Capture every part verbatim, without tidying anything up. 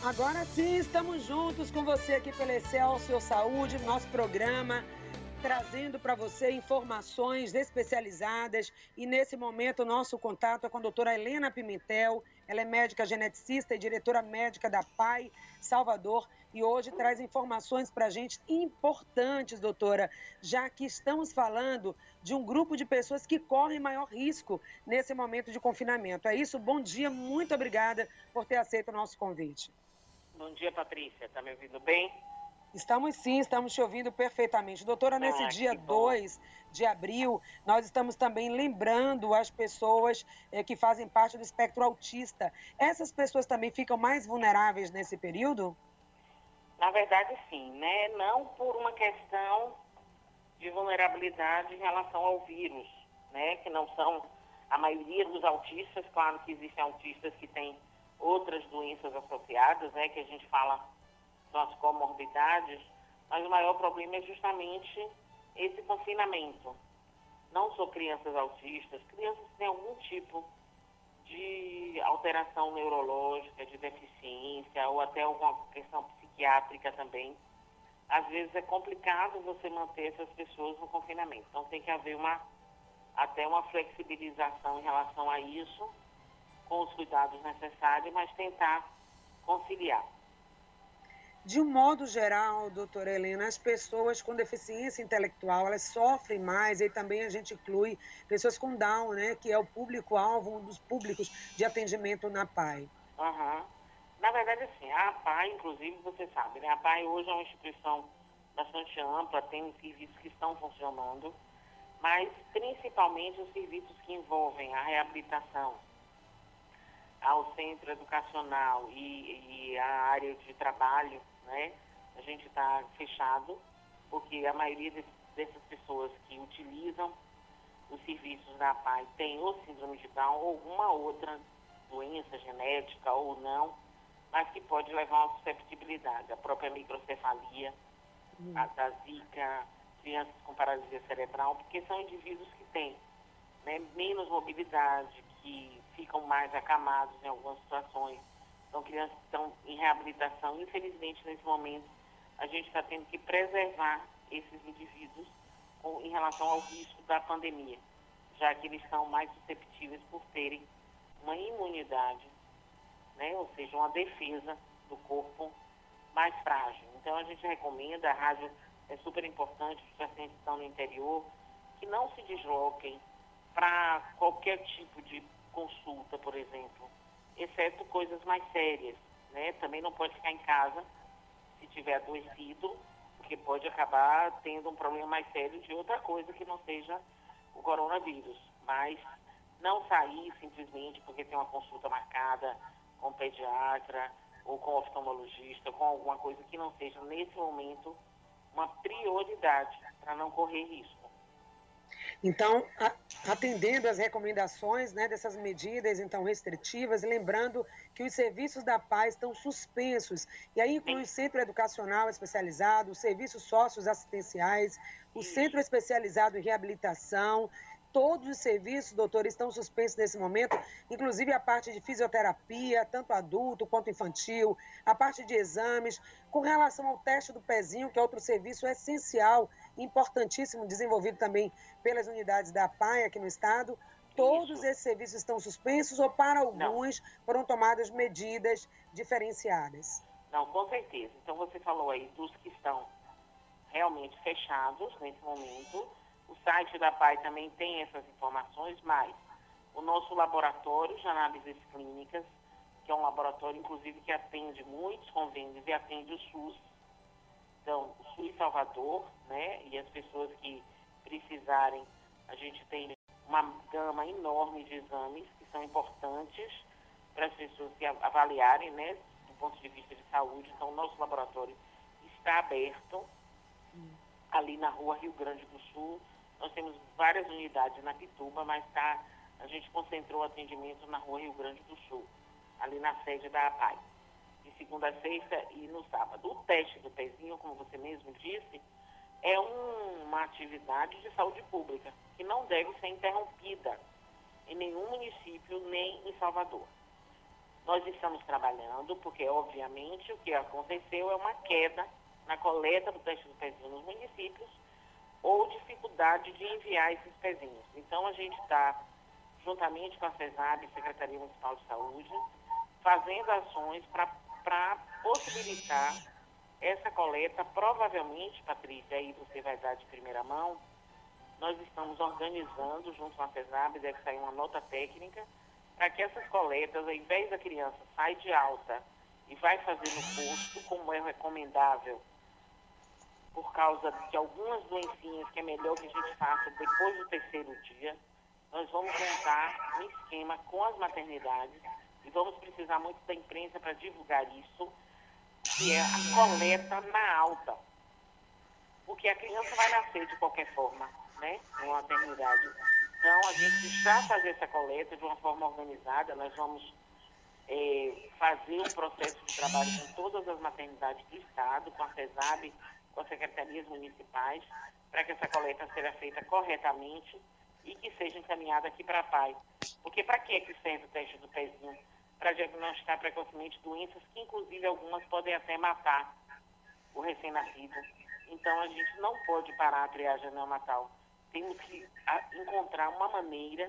Agora sim, estamos juntos com você aqui pela Excelsior Saúde, nosso programa, trazendo para você informações especializadas. E nesse momento o nosso contato é com a doutora Helena Pimentel. Ela é médica geneticista e diretora médica da P A I Salvador. E hoje traz informações para a gente importantes, doutora, já que estamos falando de um grupo de pessoas que correm maior risco nesse momento de confinamento. É isso? Bom dia, muito obrigada por ter aceito o nosso convite. Bom dia, Patrícia. Está me ouvindo bem? Estamos sim, estamos te ouvindo perfeitamente. Doutora, nesse Ah, dia que bom. dois de abril, nós estamos também lembrando as pessoas eh, que fazem parte do espectro autista. Essas pessoas também ficam mais vulneráveis nesse período? Na verdade, sim, né? Não por uma questão de vulnerabilidade em relação ao vírus, né? Que não são a maioria dos autistas. Claro que existem autistas que têm outras doenças associadas, né? Que a gente fala são as comorbidades, mas o maior problema é justamente esse confinamento. Não só crianças autistas, crianças que têm algum tipo de alteração neurológica, de deficiência ou até alguma questão psiquiátrica também. Às vezes é complicado você manter essas pessoas no confinamento. Então tem que haver uma, até uma flexibilização em relação a isso, com os cuidados necessários, mas tentar conciliar. De um modo geral, doutora Helena, as pessoas com deficiência intelectual, elas sofrem mais, e também a gente inclui pessoas com Down, né, que é o público-alvo, um dos públicos de atendimento na P A I. Uhum. Na verdade, assim, a P A I, inclusive, você sabe, né? A P A I hoje é uma instituição bastante ampla, tem serviços que estão funcionando, mas principalmente os serviços que envolvem a reabilitação, ao centro educacional e, e a área de trabalho, né? A gente está fechado, porque a maioria de, dessas pessoas que utilizam os serviços da P A I tem ou síndrome de Down ou alguma outra doença genética ou não, mas que pode levar a uma susceptibilidade, a própria microcefalia, hum. a da Zika, crianças com paralisia cerebral, porque são indivíduos que têm, né, menos mobilidade, que ficam mais acamados em algumas situações. São crianças que estão em reabilitação. Infelizmente, nesse momento, a gente está tendo que preservar esses indivíduos com, em relação ao risco da pandemia, já que eles são mais susceptíveis por terem uma imunidade, né, ou seja, uma defesa do corpo mais frágil. Então, a gente recomenda, a rádio é super importante, os pacientes que estão no interior, que não se desloquem para qualquer tipo de consulta, por exemplo, exceto coisas mais sérias, né? Também não pode ficar em casa se tiver adoecido, porque pode acabar tendo um problema mais sério de outra coisa que não seja o coronavírus. Mas não sair simplesmente porque tem uma consulta marcada com o pediatra ou com o oftalmologista, com alguma coisa que não seja, nesse momento, uma prioridade para não correr risco. Então, a, atendendo às recomendações, né, dessas medidas então restritivas, lembrando que os serviços da P A I estão suspensos, e aí inclui o centro educacional especializado, os serviços socioassistenciais, o Isso. centro especializado em reabilitação. Todos os serviços, doutor, estão suspensos nesse momento, inclusive a parte de fisioterapia, tanto adulto quanto infantil, a parte de exames, com relação ao teste do pezinho, que é outro serviço essencial, importantíssimo, desenvolvido também pelas unidades da P A I aqui no estado. Todos Isso. esses serviços estão suspensos ou, para alguns, Não. foram tomadas medidas diferenciadas? Não, com certeza. Então, você falou aí dos que estão realmente fechados nesse momento. O site da P A I também tem essas informações, mas o nosso laboratório de análises clínicas, que é um laboratório, inclusive, que atende muitos convênios e atende o SUS. Então, o SUS Salvador, né, e as pessoas que precisarem, a gente tem uma gama enorme de exames que são importantes para as pessoas que avaliarem, né, do ponto de vista de saúde. Então, o nosso laboratório está aberto ali na rua Rio Grande do Sul. Nós temos várias unidades na Pituba, mas tá, a gente concentrou o atendimento na rua Rio Grande do Sul, ali na sede da A P A I, de segunda a sexta e no sábado. O teste do pezinho, como você mesmo disse, é um, uma atividade de saúde pública que não deve ser interrompida em nenhum município, nem em Salvador. Nós estamos trabalhando, porque, obviamente, o que aconteceu é uma queda na coleta do teste do pezinho nos municípios ou dificuldade de enviar esses pezinhos. Então, a gente está, juntamente com a CESAB, Secretaria Municipal de Saúde, fazendo ações para possibilitar essa coleta. Provavelmente, Patrícia, aí você vai dar de primeira mão, nós estamos organizando, junto com a CESAB, deve sair uma nota técnica, para que essas coletas, ao invés da criança sair de alta e vai fazer no posto, como é recomendável, por causa de algumas doencinhas que é melhor que a gente faça depois do terceiro dia, nós vamos montar um esquema com as maternidades e vamos precisar muito da imprensa para divulgar isso, que é a coleta na alta. Porque a criança vai nascer de qualquer forma, né, numa maternidade. Então, a gente já fazer essa coleta de uma forma organizada, nós vamos é, fazer um processo de trabalho com todas as maternidades do Estado, com a CESAB, com as secretarias municipais, para que essa coleta seja feita corretamente e que seja encaminhada aqui para a P A I. Porque para que é que serve o teste do pezinho? Para diagnosticar precocemente doenças que, inclusive, algumas podem até matar o recém-nascido. Então, a gente não pode parar a triagem neonatal. Temos que a, encontrar uma maneira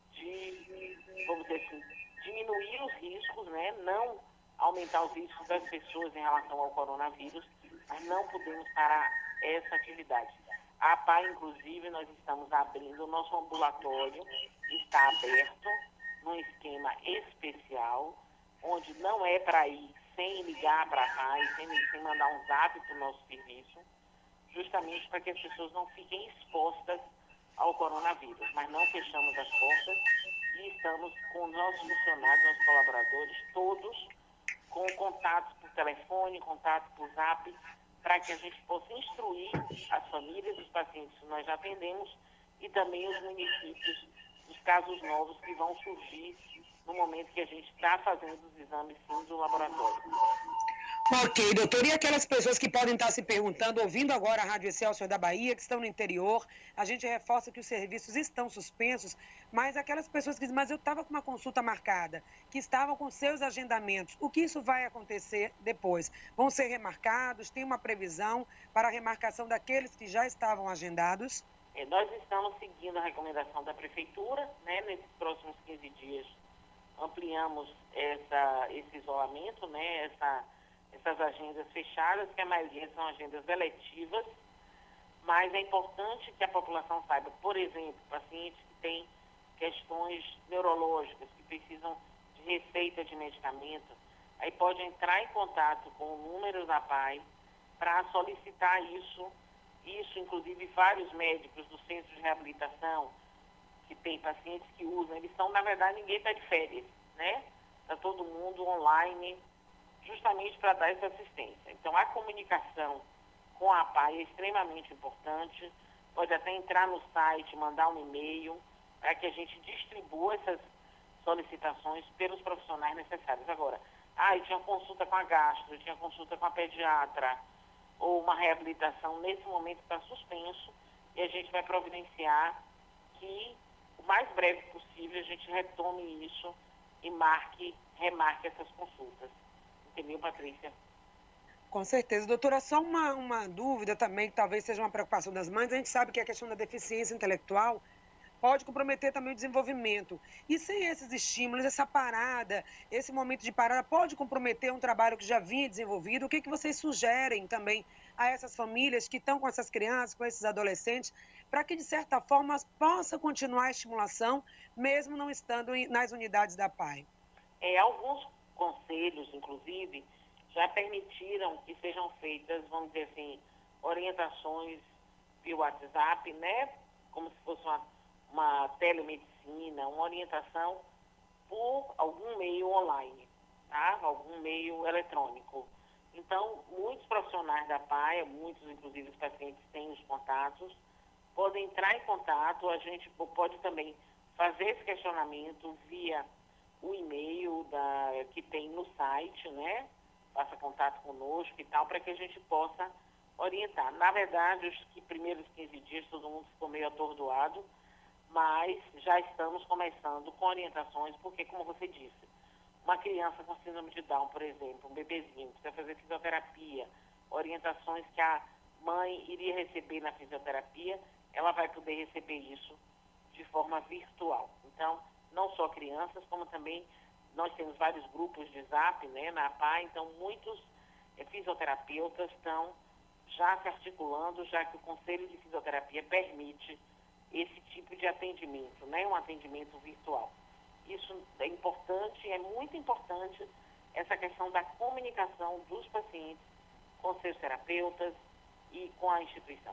de, vamos dizer assim, diminuir os riscos, né? Não aumentar os riscos das pessoas em relação ao coronavírus, mas não podemos parar essa atividade. A P A I, inclusive, nós estamos abrindo, o nosso ambulatório está aberto num esquema especial, onde não é para ir sem ligar para a P A I, sem, sem mandar um zap para o nosso serviço, justamente para que as pessoas não fiquem expostas ao coronavírus. Mas não fechamos as portas e estamos com os nossos funcionários, nossos colaboradores, todos com contatos por telefone, contatos por zap, para que a gente possa instruir as famílias, os pacientes que nós já atendemos e também os municípios, os casos novos que vão surgir no momento que a gente está fazendo os exames, sim, do laboratório. Ok, doutor, e aquelas pessoas que podem estar se perguntando, ouvindo agora a Rádio Excelsior da Bahia, que estão no interior, a gente reforça que os serviços estão suspensos, mas aquelas pessoas que dizem, mas eu estava com uma consulta marcada, que estavam com seus agendamentos, o que isso vai acontecer depois? Vão ser remarcados? Tem uma previsão para a remarcação daqueles que já estavam agendados? É, nós estamos seguindo a recomendação da Prefeitura, né, nesses próximos quinze dias ampliamos essa, esse isolamento, né, essa... essas agendas fechadas, que a maioria são agendas eletivas, mas é importante que a população saiba, por exemplo, pacientes que têm questões neurológicas, que precisam de receita de medicamento, aí pode entrar em contato com o número da P A I para solicitar isso, isso inclusive vários médicos do centro de reabilitação, que tem pacientes que usam, eles são, na verdade, ninguém está de férias, né? Está todo mundo online, justamente para dar essa assistência. Então, a comunicação com a P A I é extremamente importante. Pode até entrar no site, mandar um e-mail, para que a gente distribua essas solicitações pelos profissionais necessários. Agora, ah, eu tinha consulta com a gastro, eu tinha consulta com a pediatra, ou uma reabilitação, nesse momento está suspenso, e a gente vai providenciar que, o mais breve possível, a gente retome isso e marque, remarque essas consultas. Entendeu, Patrícia? Com certeza. Doutora, só uma, uma dúvida também, que talvez seja uma preocupação das mães. A gente sabe que a questão da deficiência intelectual pode comprometer também o desenvolvimento. E sem esses estímulos, essa parada, esse momento de parada, pode comprometer um trabalho que já vinha desenvolvido. O que, que vocês sugerem também a essas famílias que estão com essas crianças, com esses adolescentes, para que, de certa forma, possa continuar a estimulação, mesmo não estando nas unidades da P A I? É, alguns conselhos, inclusive, já permitiram que sejam feitas, vamos dizer assim, orientações via WhatsApp, né? Como se fosse uma, uma telemedicina, uma orientação por algum meio online, tá? Algum meio eletrônico. Então, muitos profissionais da P A I, muitos, inclusive, os pacientes têm os contatos, podem entrar em contato, a gente pode também fazer esse questionamento via o e-mail da, que tem no site, né? Faça contato conosco e tal, para que a gente possa orientar. Na verdade, os que, primeiros quinze dias todo mundo ficou meio atordoado, mas já estamos começando com orientações, porque, como você disse, uma criança com síndrome de Down, por exemplo, um bebezinho, precisa fazer fisioterapia, orientações que a mãe iria receber na fisioterapia, ela vai poder receber isso de forma virtual. Então, não só crianças, como também nós temos vários grupos de zap, né, na A P A, então muitos é, fisioterapeutas estão já se articulando, já que o Conselho de Fisioterapia permite esse tipo de atendimento, né, um atendimento virtual. Isso é importante, é muito importante essa questão da comunicação dos pacientes com seus terapeutas e com a instituição.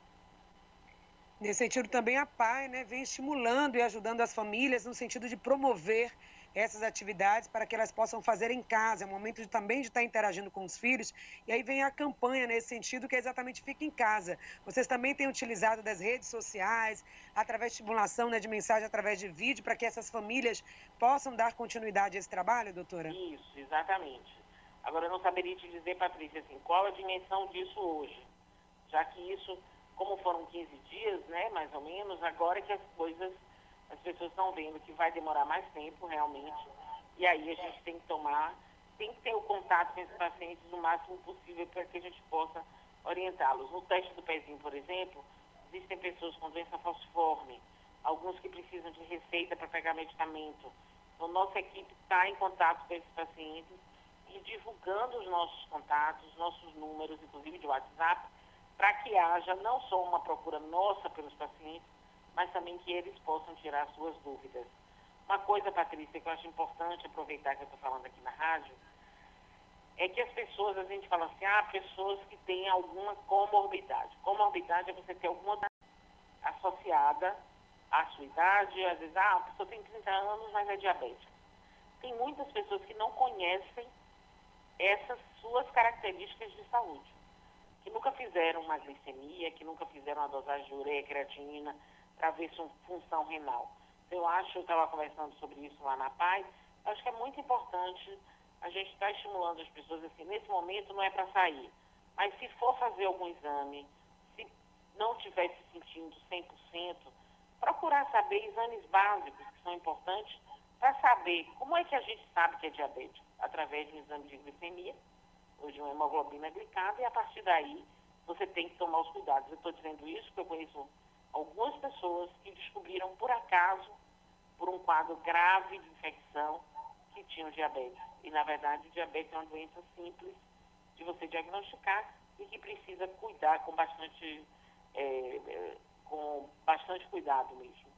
Nesse sentido, também a P A I, né, vem estimulando e ajudando as famílias no sentido de promover essas atividades para que elas possam fazer em casa. É um momento de, também de estar interagindo com os filhos. E aí vem a campanha nesse sentido, que é exatamente Fica em Casa. Vocês também têm utilizado das redes sociais, através de estimulação, né, de mensagem, através de vídeo, para que essas famílias possam dar continuidade a esse trabalho, doutora? Isso, exatamente. Agora, eu não saberia te dizer, Patrícia, assim, qual a dimensão disso hoje, já que isso, como foram quinze dias, né, mais ou menos, agora que as coisas, as pessoas estão vendo que vai demorar mais tempo, realmente, e aí a gente tem que tomar, tem que ter o contato com esses pacientes o máximo possível para que a gente possa orientá-los. No teste do pezinho, por exemplo, existem pessoas com doença falciforme, alguns que precisam de receita para pegar medicamento. Então, nossa equipe está em contato com esses pacientes e divulgando os nossos contatos, nossos números, inclusive de WhatsApp, para que haja não só uma procura nossa pelos pacientes, mas também que eles possam tirar suas dúvidas. Uma coisa, Patrícia, que eu acho importante aproveitar que eu estou falando aqui na rádio, é que as pessoas, a gente fala assim, ah, pessoas que têm alguma comorbidade. Comorbidade é você ter alguma associada à sua idade, às vezes, ah, a pessoa tem trinta anos, mas é diabética. Tem muitas pessoas que não conhecem essas suas características de saúde, que nunca fizeram uma glicemia, que nunca fizeram uma dosagem de ureia, creatinina, para ver sua função renal. Eu acho, eu estava conversando sobre isso lá na P A I, acho que é muito importante a gente estar estimulando as pessoas, assim, nesse momento não é para sair, mas se for fazer algum exame, se não estiver se sentindo cem por cento, procurar saber exames básicos que são importantes para saber como é que a gente sabe que é diabético, através de um exame de glicemia, ou de uma hemoglobina glicada, e a partir daí você tem que tomar os cuidados. Eu estou dizendo isso porque eu conheço algumas pessoas que descobriram por acaso, por um quadro grave de infecção, que tinham diabetes. E, na verdade, o diabetes é uma doença simples de você diagnosticar e que precisa cuidar com bastante, é, é, com bastante cuidado mesmo.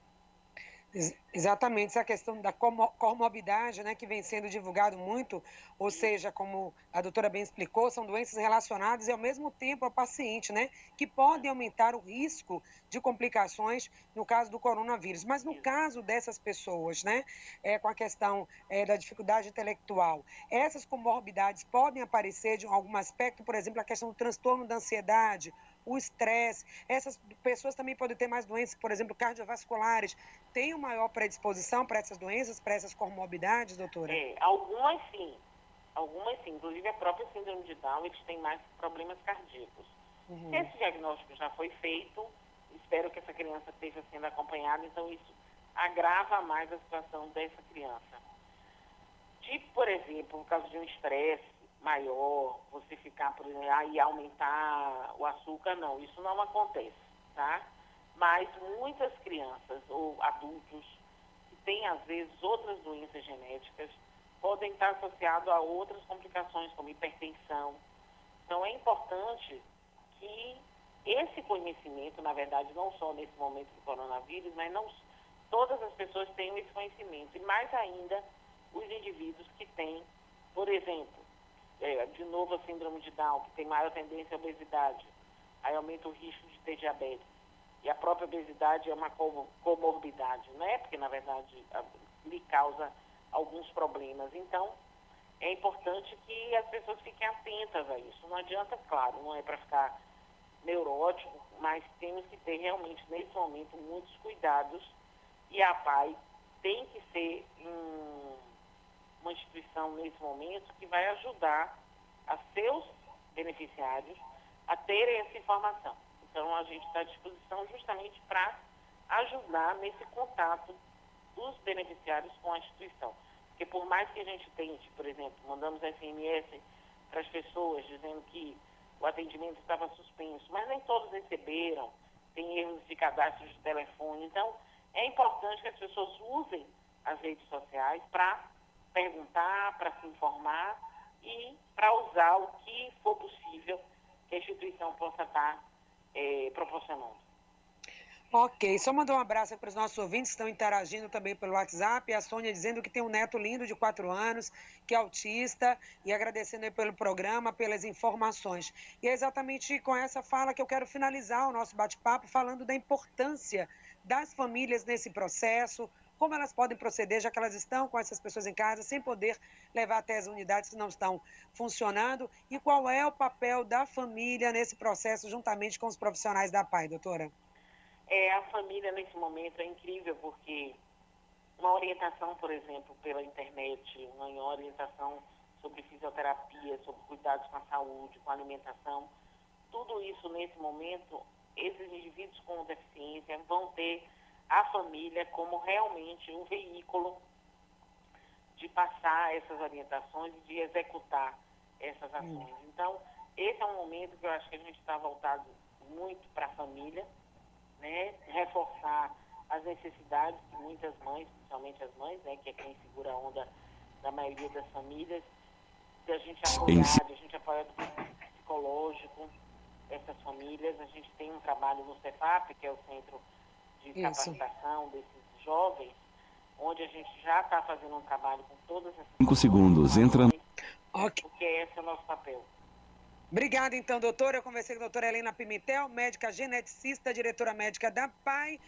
Exatamente, essa questão da comorbidade, né, que vem sendo divulgado muito, ou seja, como a doutora bem explicou, são doenças relacionadas e ao mesmo tempo ao paciente, né, que podem aumentar o risco de complicações no caso do coronavírus. Mas no caso dessas pessoas, né, é, com a questão é, da dificuldade intelectual, essas comorbidades podem aparecer de algum aspecto, por exemplo, a questão do transtorno da ansiedade, o estresse. Essas pessoas também podem ter mais doenças, por exemplo, cardiovasculares. Tem uma maior predisposição para essas doenças, para essas comorbidades, doutora? É, algumas sim. Algumas sim. Inclusive a própria síndrome de Down, eles têm mais problemas cardíacos. Uhum. Se esse diagnóstico já foi feito, espero que essa criança esteja sendo acompanhada, então isso agrava mais a situação dessa criança. Tipo, por exemplo, no caso de um estresse maior, você ficar por aí aumentar o açúcar, não, isso não acontece, tá? Mas muitas crianças ou adultos que têm, às vezes, outras doenças genéticas, podem estar associados a outras complicações, como hipertensão. Então, é importante que esse conhecimento, na verdade, não só nesse momento do coronavírus, mas não todas as pessoas tenham esse conhecimento. E mais ainda, os indivíduos que têm, por exemplo, é, de novo a síndrome de Down, que tem maior tendência à obesidade, aí aumenta o risco de ter diabetes. E a própria obesidade é uma comorbidade, né? Porque, na verdade, lhe causa alguns problemas. Então, é importante que as pessoas fiquem atentas a isso. Não adianta, claro, não é para ficar neurótico, mas temos que ter realmente, nesse momento, muitos cuidados. E a P A I tem que ser um, uma instituição, nesse momento, que vai ajudar a seus beneficiários a terem essa informação. Então, a gente está à disposição justamente para ajudar nesse contato dos beneficiários com a instituição. Porque por mais que a gente tente, por exemplo, mandamos S M S para as pessoas dizendo que o atendimento estava suspenso, mas nem todos receberam, tem erros de cadastro de telefone. Então, é importante que as pessoas usem as redes sociais para perguntar, para se informar e para usar o que for possível que a instituição possa estar é, proporcionando. Ok, só mandar um abraço para os nossos ouvintes que estão interagindo também pelo WhatsApp. A Sônia dizendo que tem um neto lindo de quatro anos, que é autista, e agradecendo aí pelo programa, pelas informações. E é exatamente com essa fala que eu quero finalizar o nosso bate-papo, falando da importância das famílias nesse processo, como elas podem proceder, já que elas estão com essas pessoas em casa, sem poder levar até as unidades que não estão funcionando, e qual é o papel da família nesse processo, juntamente com os profissionais da P A I, doutora? É, a família, nesse momento, é incrível, porque uma orientação, por exemplo, pela internet, uma orientação sobre fisioterapia, sobre cuidados com a saúde, com a alimentação, tudo isso, nesse momento, esses indivíduos com deficiência vão ter a família como realmente um veículo de passar essas orientações e de executar essas ações. Então, esse é um momento que eu acho que a gente está voltado muito para a família, né, reforçar as necessidades que muitas mães, principalmente as mães, né, que é quem segura a onda da maioria das famílias, de a gente apoiar, de a gente apoiar do psicológico essas famílias. A gente tem um trabalho no CEFAP, que é o Centro de Isso. Capacitação desses jovens, onde a gente já está fazendo um trabalho com todas essas Cinco segundos, entra. Ok. Porque esse é o nosso papel. Obrigada, então, doutora. Eu conversei com a doutora Helena Pimentel, médica geneticista, diretora médica da P A I.